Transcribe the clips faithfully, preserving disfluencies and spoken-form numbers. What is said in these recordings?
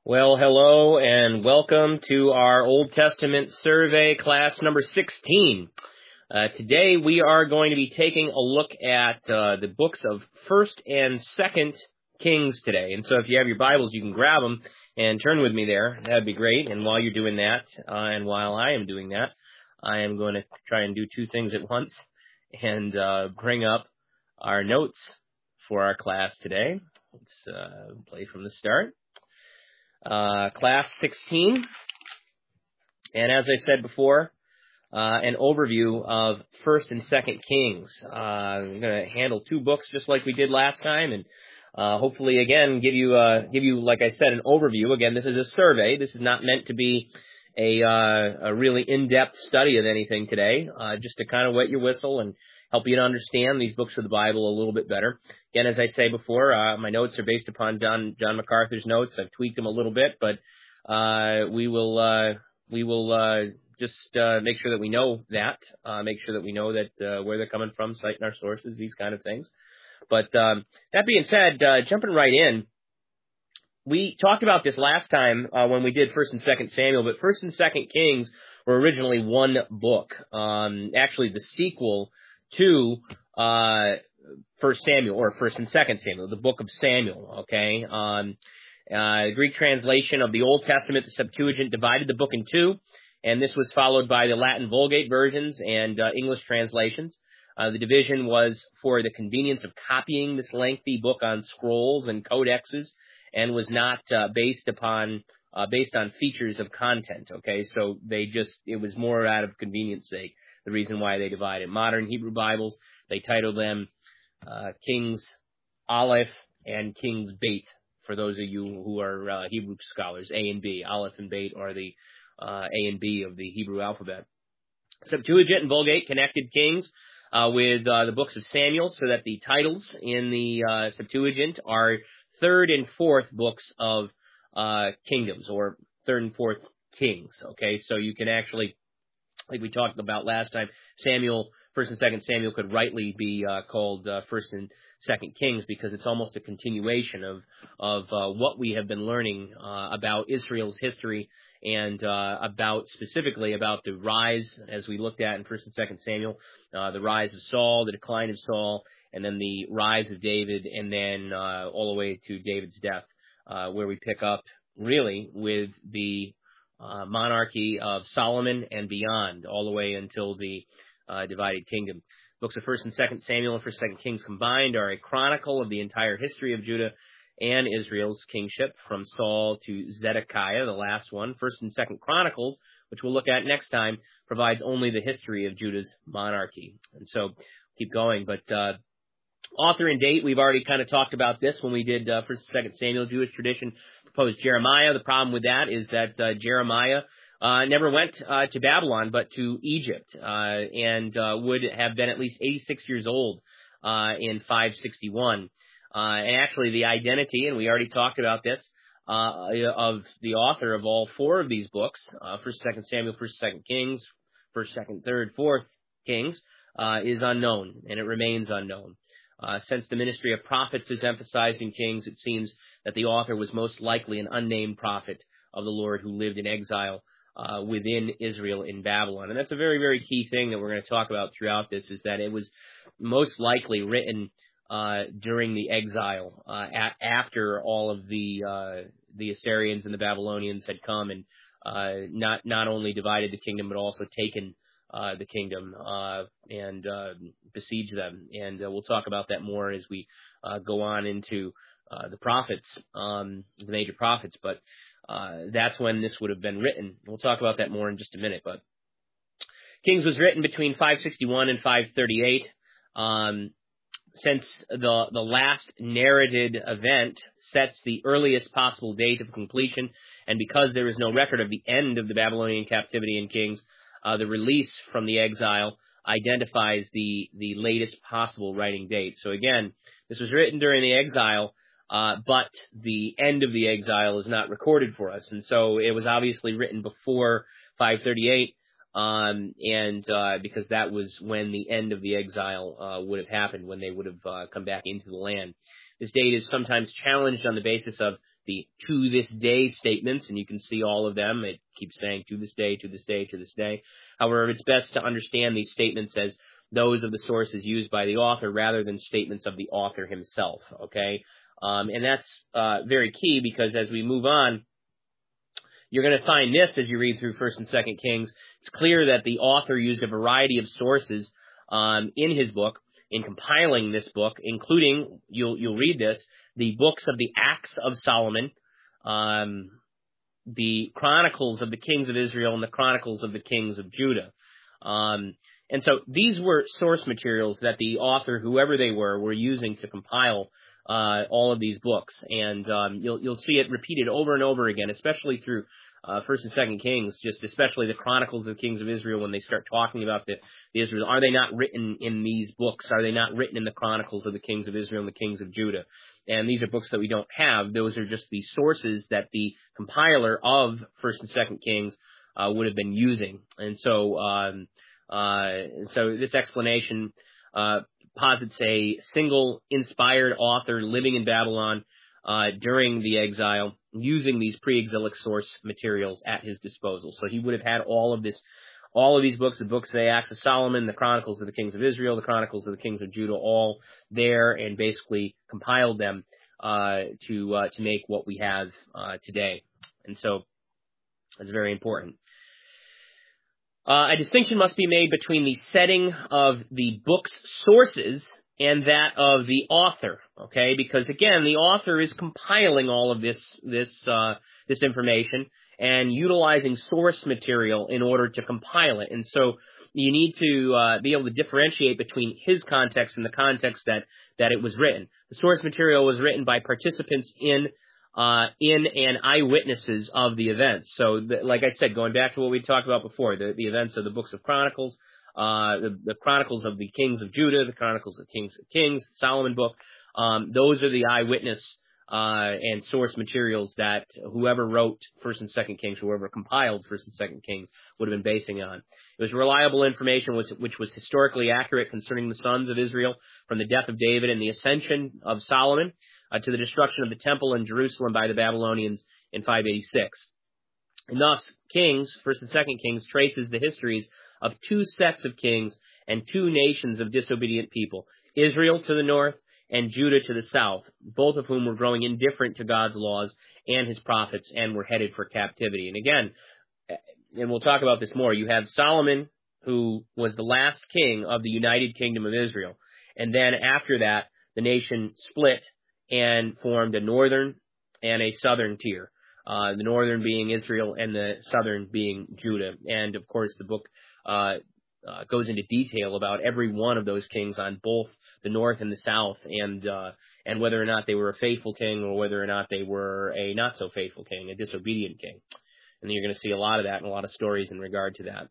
Well, hello and welcome to our Old Testament survey, class number sixteen. Uh, today we are going to be taking a look at uh, the books of First and Second Kings today. And so if you have your Bibles, you can grab them and turn with me there. That'd be great. And while you're doing that, uh, and while I am doing that, I am going to try and do two things at once and uh, bring up our notes for our class today. Let's uh, play from the start. Uh, class sixteen, and as I said before, uh, an overview of First and Second Kings. Uh, I'm going to handle two books just like we did last time, and uh, hopefully, again, give you, uh, give you, like I said, an overview. Again, this is a survey. This is not meant to be a, uh, a really in-depth study of anything today, uh, just to kind of wet your whistle and help you to understand these books of the Bible a little bit better. Again, as I say before, uh, my notes are based upon John, John MacArthur's notes. I've tweaked them a little bit, but uh, we will uh, we will uh, just uh, make sure that we know that, uh, make sure that we know that uh, where they're coming from, citing our sources, these kind of things. But um, that being said, uh, jumping right in, we talked about this last time uh, when we did First and Second Samuel, but First and Second Kings were originally one book. Um, actually, the sequel to uh First Samuel, or First and Second Samuel, the book of Samuel, okay? Um, uh, the Greek translation of the Old Testament, the Septuagint, divided the book in two, and this was followed by the Latin Vulgate versions and uh, English translations. Uh, the division was for the convenience of copying this lengthy book on scrolls and codexes, and was not uh, based upon uh, based on features of content, okay? So they just, it was more out of convenience sake, the reason why they divided. Modern Hebrew Bibles, they title them uh, King's Aleph and King's Beit, for those of you who are uh, Hebrew scholars. A and B. Aleph and Beit are the uh, A and B of the Hebrew alphabet. Septuagint and Vulgate connected Kings uh, with uh, the books of Samuel, so that the titles in the uh, Septuagint are third and fourth books of uh, kingdoms, or third and fourth kings, okay? So you can actually, like we talked about last time, Samuel, First and Second Samuel could rightly be uh, called uh, First and Second Kings, because it's almost a continuation of of uh, what we have been learning uh, about Israel's history, and uh, about specifically about the rise, as we looked at in First and Second Samuel, uh, the rise of Saul, the decline of Saul, and then the rise of David, and then uh, all the way to David's death, uh, where we pick up really with the Uh, monarchy of Solomon and beyond, all the way until the uh, divided kingdom. Books of First and Second Samuel and First and Second Kings combined are a chronicle of the entire history of Judah and Israel's kingship, from Saul to Zedekiah, the last one. First and Second Chronicles, which we'll look at next time, provides only the history of Judah's monarchy. And so, keep going, but uh, author and date, we've already kind of talked about this when we did uh, First and Second Samuel. Jewish tradition proposed Jeremiah. The problem with that is that uh, Jeremiah uh, never went uh, to Babylon, but to Egypt, uh, and uh, would have been at least eighty-six years old uh, in five sixty-one. Uh, and actually, the identity, and we already talked about this, uh, of the author of all four of these books, uh, First, Second Samuel, First, Second Kings, First, Second, Third, Fourth Kings, uh, is unknown, and it remains unknown. Uh, since the ministry of prophets is emphasized in Kings, it seems that the author was most likely an unnamed prophet of the Lord who lived in exile uh, within Israel in Babylon. And that's a very, very key thing that we're going to talk about throughout this, is that it was most likely written uh, during the exile, uh, a- after all of the uh, the Assyrians and the Babylonians had come and uh, not not only divided the kingdom, but also taken Uh, the kingdom uh, and uh, besiege them. And uh, we'll talk about that more as we uh, go on into uh, the prophets, um, the major prophets. But uh, that's when this would have been written. We'll talk about that more in just a minute. But Kings was written between five sixty-one and five thirty-eight. Um, since the the last narrated event sets the earliest possible date of completion, and because there is no record of the end of the Babylonian captivity in Kings, Uh, the release from the exile identifies the, the latest possible writing date. So again, this was written during the exile, uh, but the end of the exile is not recorded for us. And so it was obviously written before five thirty-eight, um, and uh, because that was when the end of the exile uh, would have happened, when they would have uh, come back into the land. this date is sometimes challenged on the basis of the to this day statements, and you can see all of them. It keeps saying to this day, to this day, to this day. However, it's best to understand these statements as those of the sources used by the author rather than statements of the author himself, okay? Um, and that's uh, very key, because as we move on, you're going to find this as you read through First and Second Kings. It's clear that the author used a variety of sources um, in his book, in compiling this book, including, you'll you'll read this, the books of the Acts of Solomon, um, the Chronicles of the Kings of Israel, and the Chronicles of the Kings of Judah. Um, and so these were source materials that the author, whoever they were, were using to compile uh, all of these books. And um, you'll you'll see it repeated over and over again, especially through uh, First and Second Kings, just especially the Chronicles of the Kings of Israel, when they start talking about the, the Israels. Are they not written in these books? Are they not written in the Chronicles of the Kings of Israel and the Kings of Judah? And these are books that we don't have. Those are just the sources that the compiler of First and Second Kings uh, would have been using. And so, um, uh, so this explanation uh, posits a single inspired author living in Babylon uh, during the exile, using these pre-exilic source materials at his disposal. So he would have had all of this, all of these books, the books of the Acts of Solomon, the Chronicles of the Kings of Israel, the Chronicles of the Kings of Judah, all there, and basically compiled them uh, to uh, to make what we have uh, today. And so that's very important. Uh, a distinction must be made between the setting of the book's sources and that of the author, okay? Because again, the author is compiling all of this this uh, this information and utilizing source material in order to compile it. And so you need to uh, be able to differentiate between his context and the context that that it was written. The source material was written by participants in Uh, in and eyewitnesses of the events. So, the, like I said, going back to what we talked about before, the, the events of the books of Chronicles, uh, the, the Chronicles of the Kings of Judah, the Chronicles of Kings of Kings, Solomon book, um, those are the eyewitness uh, and source materials that whoever wrote First and Second Kings, whoever compiled First and Second Kings, would have been basing on. It was reliable information which, which was historically accurate concerning the sons of Israel from the death of David and the ascension of Solomon Uh, to the destruction of the temple in Jerusalem by the Babylonians in five eighty-six. And thus, Kings, First and Second Kings, traces the histories of two sets of kings and two nations of disobedient people, Israel to the north and Judah to the south, both of whom were growing indifferent to God's laws and his prophets and were headed for captivity. And again, and we'll talk about this more, you have Solomon, who was the last king of the United Kingdom of Israel. And then after that, the nation split and formed a northern and a southern tier, uh, the northern being Israel and the southern being Judah. And, of course, the book uh, uh, goes into detail about every one of those kings on both the north and the south, and uh, and whether or not they were a faithful king or whether or not they were a not-so-faithful king, a disobedient king. And you're going to see a lot of that and a lot of stories in regard to that.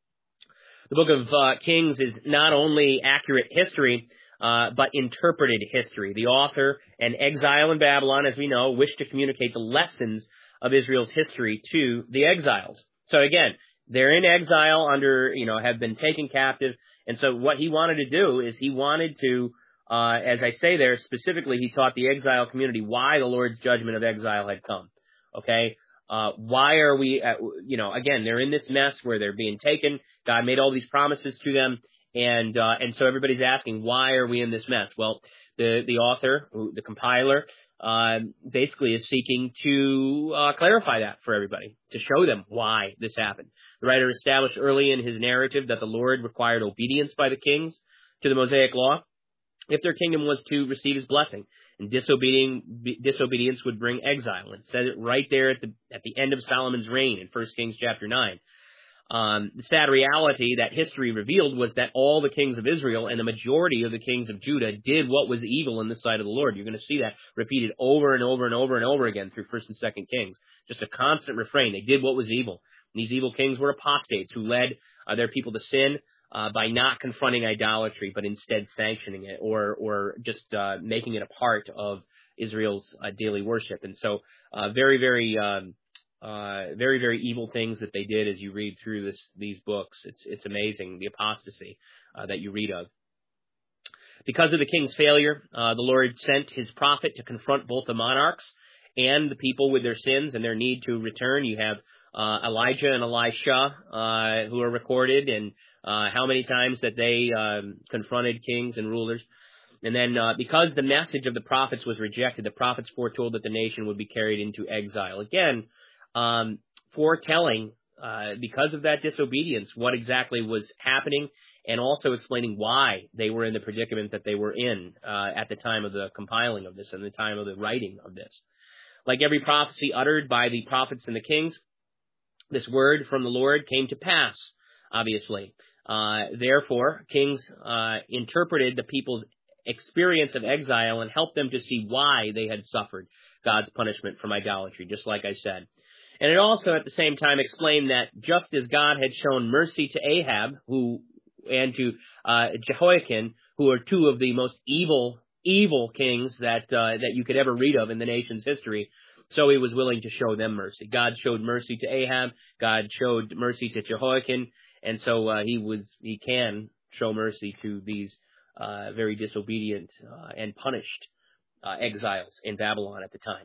The book of uh, Kings is not only accurate history, Uh, but interpreted history. The author, an exile in Babylon, as we know, wished to communicate the lessons of Israel's history to the exiles. So again, they're in exile under, you know, have been taken captive. And so what he wanted to do is he wanted to, uh, as I say there, specifically, he taught the exile community why the Lord's judgment of exile had come. Okay? Uh, why are we, at, you know, again, they're in this mess where they're being taken. God made all these promises to them. And, uh, and so everybody's asking, why are we in this mess? Well, the, the author, the compiler, uh, basically is seeking to, uh, clarify that for everybody, to show them why this happened. The writer established early in his narrative that the Lord required obedience by the kings to the Mosaic law if their kingdom was to receive his blessing, and disobedience would bring exile. It says it right there at the, at the end of Solomon's reign in First Kings chapter nine. Um, the sad reality that history revealed was that all the kings of Israel and the majority of the kings of Judah did what was evil in the sight of the Lord. You're going to see that repeated over and over and over and over again through First and Second Kings. Just a constant refrain. They did what was evil. And these evil kings were apostates who led uh, their people to sin uh, by not confronting idolatry, but instead sanctioning it or or just uh, making it a part of Israel's uh, daily worship. And so uh, very, very... Um, Uh, very, very evil things that they did as you read through this, these books. It's, it's amazing, the apostasy uh, that you read of. Because of the king's failure, uh, the Lord sent his prophet to confront both the monarchs and the people with their sins and their need to return. You have uh, Elijah and Elisha, uh, who are recorded, and uh, how many times that they um, confronted kings and rulers. And then uh, because the message of the prophets was rejected, the prophets foretold that the nation would be carried into exile. Again, um, foretelling, uh, because of that disobedience, what exactly was happening, and also explaining why they were in the predicament that they were in uh, at the time of the compiling of this and the time of the writing of this. Like every prophecy uttered by the prophets and the kings, this word from the Lord came to pass, obviously. Uh, therefore, kings uh, interpreted the people's experience of exile and helped them to see why they had suffered God's punishment from idolatry, just like I said. And it also, at the same time, explained that just as God had shown mercy to Ahab, who and to uh, Jehoiakim, who are two of the most evil, evil kings that uh, that you could ever read of in the nation's history, so he was willing to show them mercy. God showed mercy to Ahab. God showed mercy to Jehoiakim, and so uh, he was he can show mercy to these uh, very disobedient uh, and punished uh, exiles in Babylon at the time.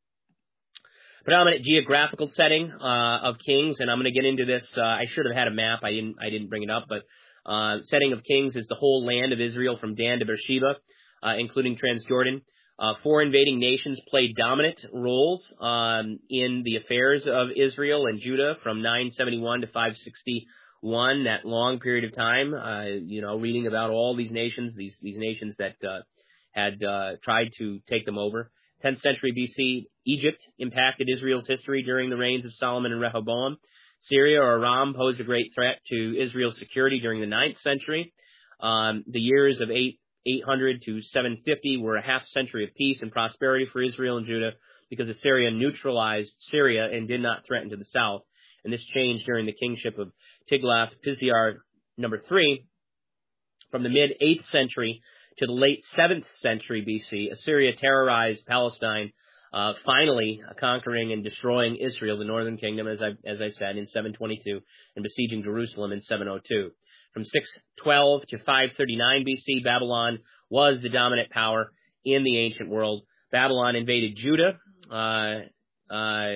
Predominant geographical setting uh, of kings, and I'm going to get into this. Uh, I should have had a map. I didn't. I didn't bring it up, but uh, setting of kings is the whole land of Israel from Dan to Beersheba, uh, including Transjordan. Uh, four invading nations played dominant roles um, in the affairs of Israel and Judah from nine seventy-one to five sixty-one. That long period of time, uh, you know, reading about all these nations, these these nations that uh, had uh, tried to take them over. tenth century B C, Egypt impacted Israel's history during the reigns of Solomon and Rehoboam. Syria or Aram posed a great threat to Israel's security during the ninth century. Um, the years of eight hundred to seven fifty were a half century of peace and prosperity for Israel and Judah because Assyria neutralized Syria and did not threaten to the south. And this changed during the kingship of Tiglath-Pileser number three. From the mid-eighth century to the late seventh century B C, Assyria terrorized Palestine, uh, finally conquering and destroying Israel, the northern kingdom, as I, as I said, in seven twenty-two, and besieging Jerusalem in seven oh two. From six twelve to five thirty-nine B C, Babylon was the dominant power in the ancient world. Babylon invaded Judah. Uh, uh,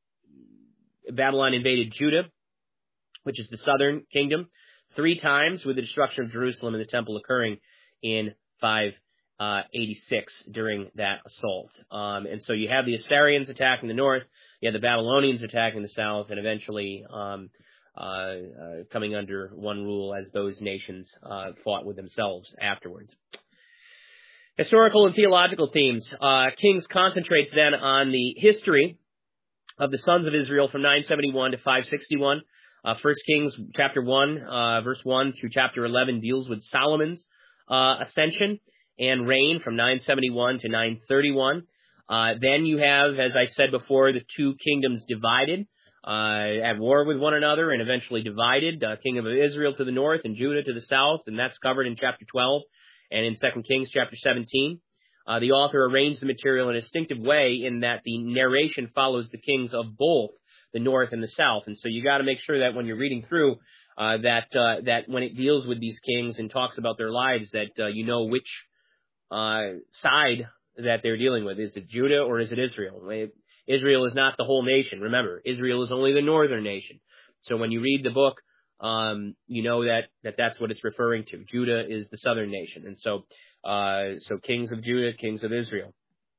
Babylon invaded Judah, which is the southern kingdom, three times, with the destruction of Jerusalem and the temple occurring in five eighty-six during that assault. Um, and so you have the Assyrians attacking the north, you have the Babylonians attacking the south, and eventually um, uh, uh, coming under one rule as those nations uh, fought with themselves afterwards. Historical and theological themes. Uh, Kings concentrates then on the history of the sons of Israel from nine seventy-one to five sixty-one. Uh, First Kings chapter one, uh, verse one through chapter eleven deals with Solomon's uh, ascension and reign from nine seventy-one to nine thirty-one. Uh, then you have, as I said before, the two kingdoms divided, uh, at war with one another and eventually divided. Uh, King of Israel to the north and Judah to the south, and that's covered in chapter twelve and in Second Kings chapter seventeen. Uh, the author arranged the material in a distinctive way in that the narration follows the kings of both the north and the south. And so you got to make sure that when you're reading through, uh, that, uh, that when it deals with these kings and talks about their lives, that, uh, you know which, uh, side that they're dealing with. Is it Judah or is it Israel? Israel is not the whole nation. Remember, Israel is only the northern nation. So when you read the book, um, you know that, that that's what it's referring to. Judah is the southern nation. And so, uh, so kings of Judah, kings of Israel.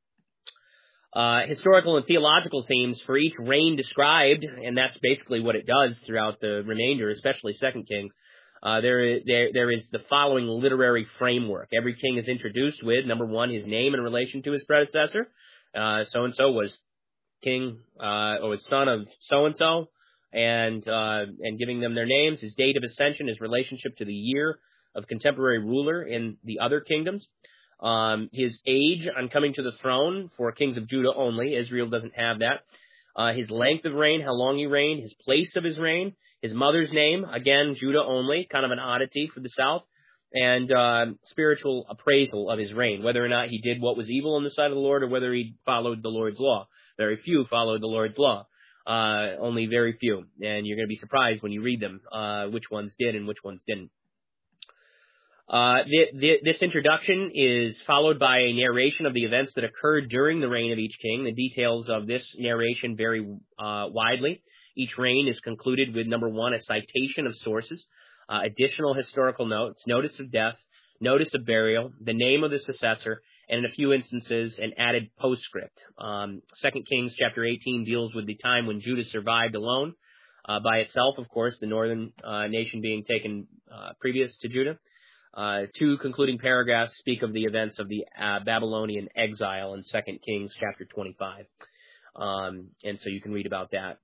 Uh, historical and theological themes for each reign described, and that's basically what it does throughout the remainder, especially Second Kings. Uh, there, there, there is the following literary framework. Every king is introduced with, number one, his name in relation to his predecessor. Uh, so-and-so was king, uh, or was son of so-and-so, and, uh, and giving them their names, his date of ascension, his relationship to the year of contemporary ruler in the other kingdoms. Um, his age on coming to the throne for kings of Judah only. Israel doesn't have that. Uh, his length of reign, how long he reigned, his place of his reign, his mother's name, again, Judah only, kind of an oddity for the south, and uh, spiritual appraisal of his reign, whether or not he did what was evil in the sight of the Lord or whether he followed the Lord's law. Very few followed the Lord's law, uh, only very few, and you're going to be surprised when you read them, uh, which ones did and which ones didn't. Uh, th- th- this introduction is followed by a narration of the events that occurred during the reign of each king. The details of this narration vary uh, widely. Each reign is concluded with, number one, a citation of sources, uh, additional historical notes, notice of death, notice of burial, the name of the successor, and in a few instances, an added postscript. Um, Second Kings chapter eighteen deals with the time when Judah survived alone, uh, by itself, of course, the northern uh, nation being taken uh, previous to Judah. Uh, two concluding paragraphs speak of the events of the uh, Babylonian exile in Second Kings chapter twenty-five. Um, and so you can read about that.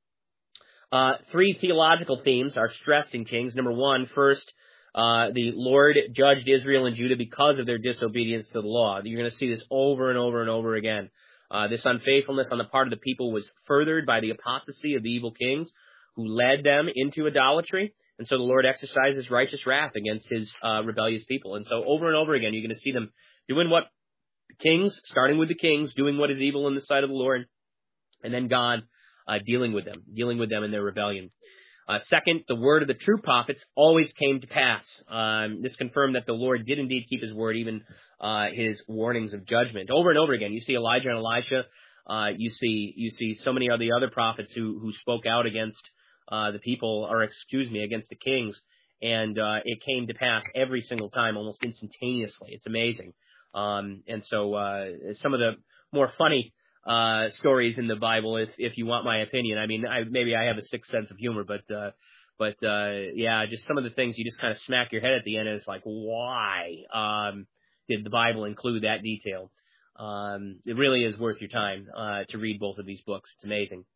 Uh, three theological themes are stressed in Kings. Number one, first, uh, the Lord judged Israel and Judah because of their disobedience to the law. You're going to see this over and over and over again. Uh, this unfaithfulness on the part of the people was furthered by the apostasy of the evil kings who led them into idolatry. And so the Lord exercises righteous wrath against his uh, rebellious people. And so over and over again, you're going to see them doing what the kings, starting with the kings, doing what is evil in the sight of the Lord, and then God uh, dealing with them, dealing with them in their rebellion. Uh, second, the word of the true prophets always came to pass. Um, this confirmed that the Lord did indeed keep his word, even uh, his warnings of judgment. Over and over again, you see Elijah and Elisha. Uh, you see you see so many of the other prophets who who spoke out against Uh, the people, or excuse me, against the kings, and uh, it came to pass every single time, almost instantaneously. It's amazing. Um, and so uh, some of the more funny uh, stories in the Bible, if if you want my opinion, I mean, I, maybe I have a sick sense of humor, but uh, but uh, yeah, just some of the things you just kind of smack your head at the end, and it's like, why um, did the Bible include that detail? Um, it really is worth your time uh, to read both of these books. It's amazing.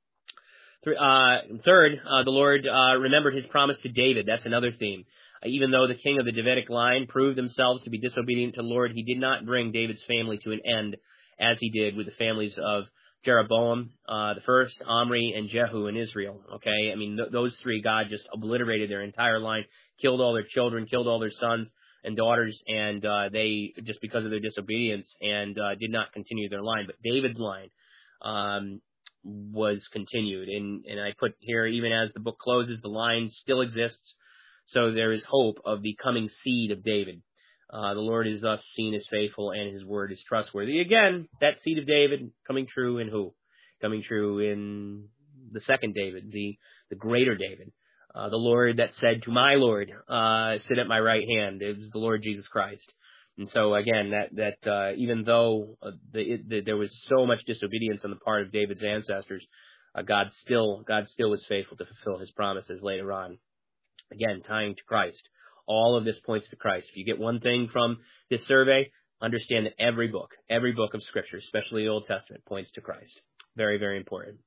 Uh, third, uh, the Lord uh, remembered his promise to David. That's another theme. Uh, even though the king of the Davidic line proved themselves to be disobedient to the Lord, he did not bring David's family to an end, as he did with the families of Jeroboam uh, the first, Omri, and Jehu in Israel. Okay, I mean, th- those three, God just obliterated their entire line, killed all their children, killed all their sons and daughters, and uh, they, just because of their disobedience, and uh, did not continue their line. But David's line um was continued. And, and I put here, even as the book closes, the line still exists. So there is hope of the coming seed of David. Uh, the Lord is thus seen as faithful, and his word is trustworthy. Again, that seed of David coming true in who? Coming true in the second David, the, the greater David. Uh, the Lord that said to my Lord, uh, sit at my right hand. It was the Lord Jesus Christ. And so again, that that uh, even though uh, the, it, the, there was so much disobedience on the part of David's ancestors, uh, God still God still was faithful to fulfill his promises later on. Again, tying to Christ. All of this points to Christ. If you get one thing from this survey, understand that every book, every book of Scripture, especially the Old Testament, points to Christ. Very, very important.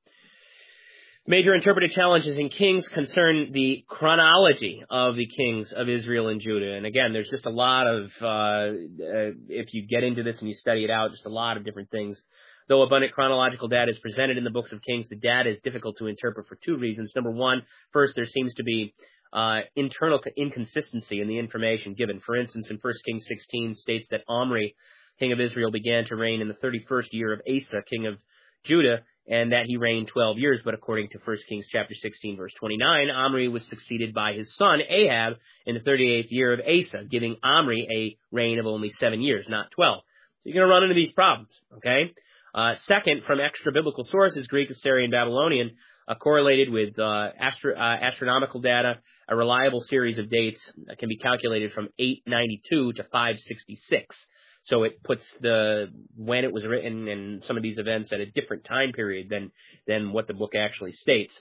Major interpretive challenges in Kings concern the chronology of the kings of Israel and Judah. And again, there's just a lot of, uh, uh, if you get into this and you study it out, just a lot of different things. Though abundant chronological data is presented in the books of Kings, the data is difficult to interpret for two reasons. Number one, first, there seems to be uh, internal inconsistency in the information given. For instance, in First Kings sixteen states that Omri, king of Israel, began to reign in the thirty-first year of Asa, king of Judah, and that he reigned twelve years. But according to First Kings chapter sixteen, verse twenty-nine, Omri was succeeded by his son Ahab in the thirty-eighth year of Asa, giving Omri a reign of only seven years, not twelve. So you're going to run into these problems, okay? Uh, second, from extra-biblical sources, Greek, Assyrian, Babylonian, uh, correlated with uh, astro- uh, astronomical data, a reliable series of dates uh, can be calculated from eight ninety-two to five sixty-six. So it puts the when it was written and some of these events at a different time period than than what the book actually states.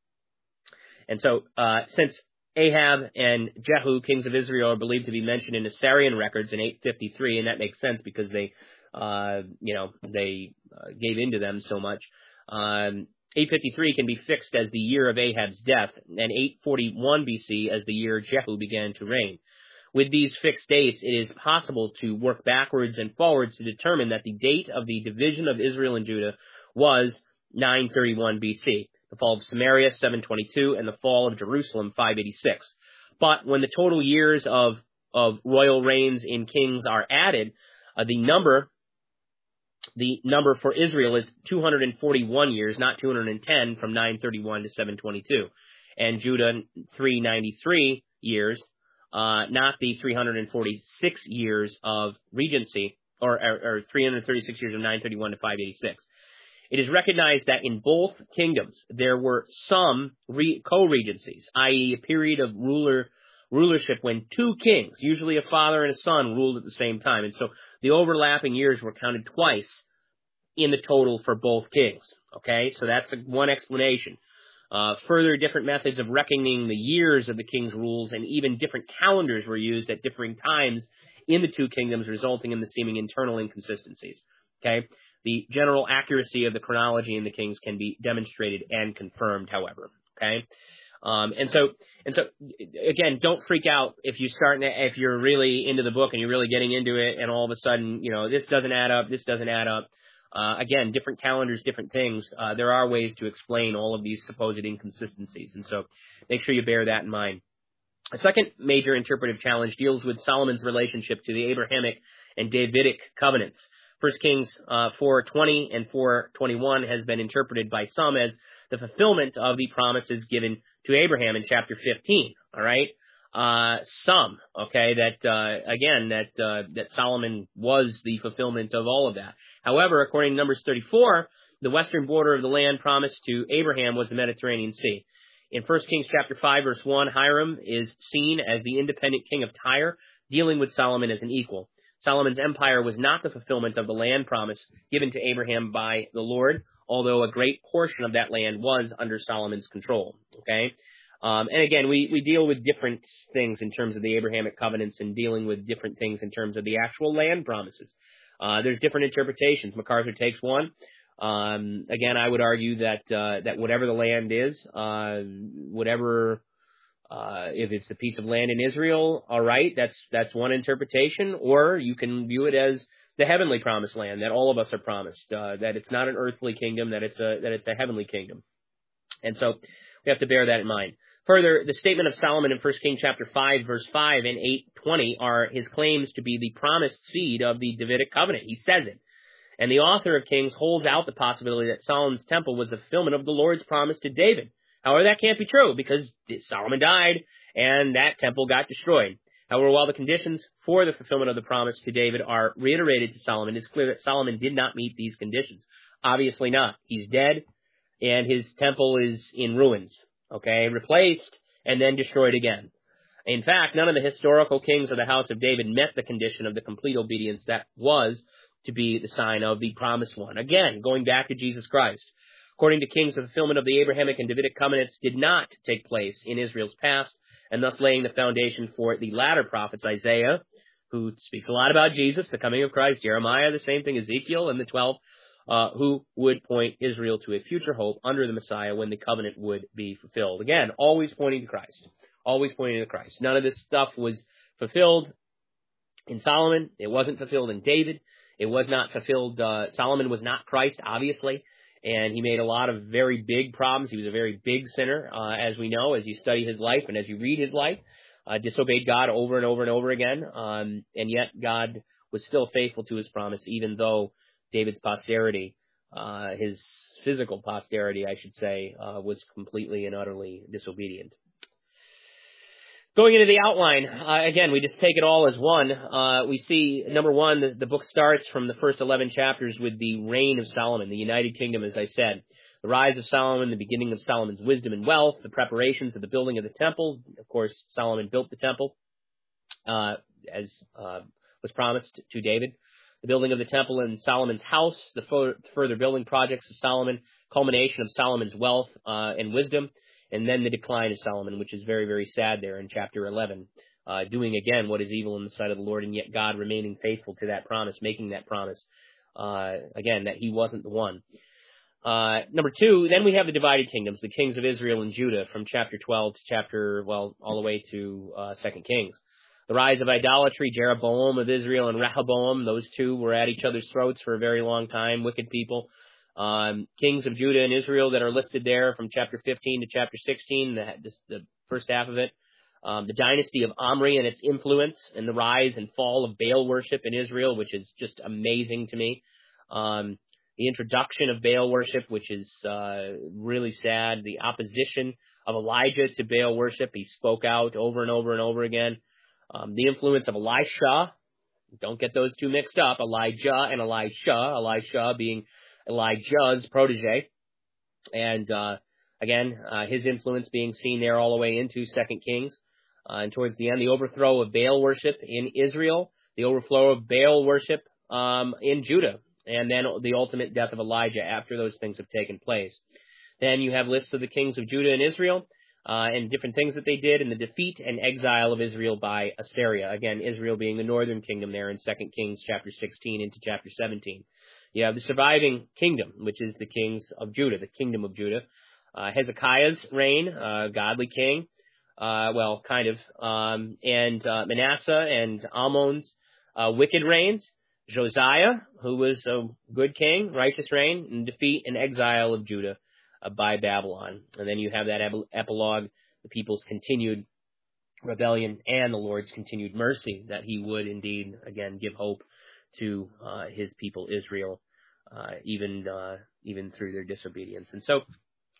And so uh, since Ahab and Jehu, kings of Israel, are believed to be mentioned in Assyrian records in eight fifty-three, and that makes sense because they, uh, you know, they uh, gave into them so much. Um, eight fifty-three can be fixed as the year of Ahab's death, and eight forty-one B C as the year Jehu began to reign. With these fixed dates, it is possible to work backwards and forwards to determine that the date of the division of Israel and Judah was nine thirty-one B C, the fall of Samaria, seven twenty-two, and the fall of Jerusalem, five eighty-six. But when the total years of, of royal reigns in kings are added, uh, the number the number for Israel is two hundred forty-one years, not two hundred ten, from nine thirty-one to seven twenty-two. And Judah, three ninety-three years, uh, not the three hundred forty-six years of regency, or, or, or three hundred thirty-six years of nine thirty-one to five eighty-six. It is recognized that in both kingdoms there were some re- co-regencies, that is a period of ruler rulership when two kings, usually a father and a son, ruled at the same time. And so the overlapping years were counted twice in the total for both kings. Okay, so that's one explanation. Uh, further, different methods of reckoning the years of the king's rules and even different calendars were used at differing times in the two kingdoms, resulting in the seeming internal inconsistencies. Okay, the general accuracy of the chronology in the kings can be demonstrated and confirmed, however. Okay. Um, and so, and so, again, don't freak out if you start, if you're really into the book and you're really getting into it, and all of a sudden, you know, this doesn't add up, this doesn't add up. Uh, again, different calendars, different things. Uh, there are ways to explain all of these supposed inconsistencies, and so make sure you bear that in mind. A second major interpretive challenge deals with Solomon's relationship to the Abrahamic and Davidic covenants. First Kings uh, four twenty and four twenty-one has been interpreted by some as the fulfillment of the promises given to Abraham in chapter fifteen. All right, uh, some okay that uh, again that uh, that Solomon was the fulfillment of all of that. However, according to Numbers thirty-four, the western border of the land promised to Abraham was the Mediterranean Sea. In First Kings chapter five verse one, Hiram is seen as the independent king of Tyre, dealing with Solomon as an equal. Solomon's empire was not the fulfillment of the land promise given to Abraham by the Lord, although a great portion of that land was under Solomon's control. Okay, um, and again, we, we deal with different things in terms of the Abrahamic covenants and dealing with different things in terms of the actual land promises. Uh, there's different interpretations. MacArthur takes one. Um, again, I would argue that uh, that whatever the land is, uh, whatever. Uh, if it's a piece of land in Israel, all right, that's that's one interpretation. Or you can view it as the heavenly promised land that all of us are promised, uh, that it's not an earthly kingdom, that it's a that it's a heavenly kingdom. And so we have to bear that in mind. Further, the statement of Solomon in First Kings chapter five, verse five and eight twenty are his claims to be the promised seed of the Davidic covenant. He says it. And the author of Kings holds out the possibility that Solomon's temple was the fulfillment of the Lord's promise to David. However, that can't be true because Solomon died and that temple got destroyed. However, while the conditions for the fulfillment of the promise to David are reiterated to Solomon, it's clear that Solomon did not meet these conditions. Obviously not. He's dead and his temple is in ruins, okay, replaced and then destroyed again. In fact, none of the historical kings of the house of David met the condition of the complete obedience that was to be the sign of the promised one. Again, going back to Jesus Christ. According to Kings, the fulfillment of the Abrahamic and Davidic covenants did not take place in Israel's past, and thus laying the foundation for the latter prophets, Isaiah, who speaks a lot about Jesus, the coming of Christ, Jeremiah, the same thing, Ezekiel, and the twelve, uh, who would point Israel to a future hope under the Messiah when the covenant would be fulfilled. Again, always pointing to Christ. Always pointing to Christ. None of this stuff was fulfilled in Solomon. It wasn't fulfilled in David. It was not fulfilled. Uh, Solomon was not Christ, obviously. And he made a lot of very big problems. He was a very big sinner, uh, as we know, as you study his life and as you read his life. Uh, disobeyed God over and over and over again. Um, and yet God was still faithful to his promise, even though David's posterity, uh, his physical posterity, I should say, uh, was completely and utterly disobedient. Going into the outline, uh, again, we just take it all as one. Uh, we see, number one, the, the book starts from the first eleven chapters with the reign of Solomon, the United Kingdom, as I said. The rise of Solomon, the beginning of Solomon's wisdom and wealth, the preparations of the building of the temple. Of course, Solomon built the temple, uh, as uh, was promised to David. The building of the temple in Solomon's house, the fo- further building projects of Solomon, culmination of Solomon's wealth uh, and wisdom. And then the decline of Solomon, which is very, very sad there in chapter eleven, uh, doing again what is evil in the sight of the Lord, and yet God remaining faithful to that promise, making that promise, uh, again, that he wasn't the one. Uh, number two, then we have the divided kingdoms, the kings of Israel and Judah, from chapter twelve to chapter, well, all the way to uh, Second Kings. The rise of idolatry, Jeroboam of Israel and Rehoboam, those two were at each other's throats for a very long time, wicked people. Um, kings of Judah and Israel that are listed there from chapter fifteen to chapter sixteen, the, the first half of it. Um, the dynasty of Omri and its influence, and the rise and fall of Baal worship in Israel, which is just amazing to me. Um, the introduction of Baal worship, which is uh, really sad. The opposition of Elijah to Baal worship. He spoke out over and over and over again. Um, the influence of Elisha, don't get those two mixed up, Elijah and Elisha, Elisha being Elijah's protege. And, uh, again, uh, his influence being seen there all the way into Second Kings. Uh, and towards the end, the overthrow of Baal worship in Israel, the overthrow of Baal worship, um, in Judah, and then the ultimate death of Elijah after those things have taken place. Then you have lists of the kings of Judah and Israel, uh, and different things that they did, and the defeat and exile of Israel by Assyria. Again, Israel being the northern kingdom there in Second Kings chapter sixteen into chapter seventeen. You have the surviving kingdom, which is the kings of Judah, the kingdom of Judah. Uh, Hezekiah's reign, uh, godly king, uh, well, kind of, um, and uh, Manasseh and Amon's uh, wicked reigns. Josiah, who was a good king, righteous reign, and defeat and exile of Judah uh, by Babylon. And then you have that ep- epilogue, the people's continued rebellion and the Lord's continued mercy, that he would indeed, again, give hope to uh, his people Israel, uh, even uh, even through their disobedience. And so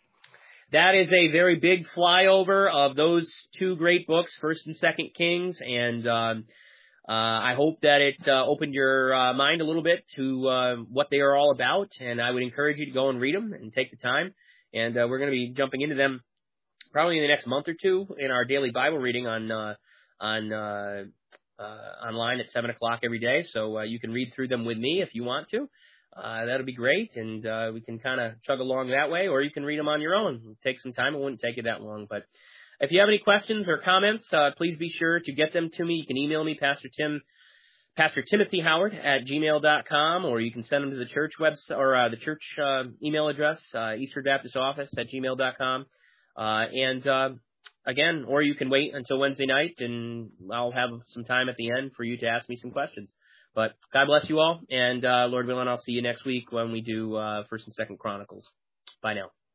that is a very big flyover of those two great books, First and Second Kings, and um, uh, I hope that it uh, opened your uh, mind a little bit to uh, what they are all about, and I would encourage you to go and read them and take the time. And uh, we're going to be jumping into them probably in the next month or two in our daily Bible reading on uh, on uh, uh, online at seven o'clock every day. So uh, you can read through them with me if you want to. Uh, that'll be great, and uh, we can kind of chug along that way, or you can read them on your own. Take some time. It wouldn't take you that long. But if you have any questions or comments, uh, please be sure to get them to me. You can email me, Pastor Tim, Pastor Timothy Howard at gmail dot com, or you can send them to the church website or uh, the church uh, email address, uh, Eastern Baptist Office at gmail dot com. Uh, and uh, again, or you can wait until Wednesday night, and I'll have some time at the end for you to ask me some questions. But God bless you all, and uh, Lord willing, I'll see you next week when we do uh, First and Second Chronicles. Bye now.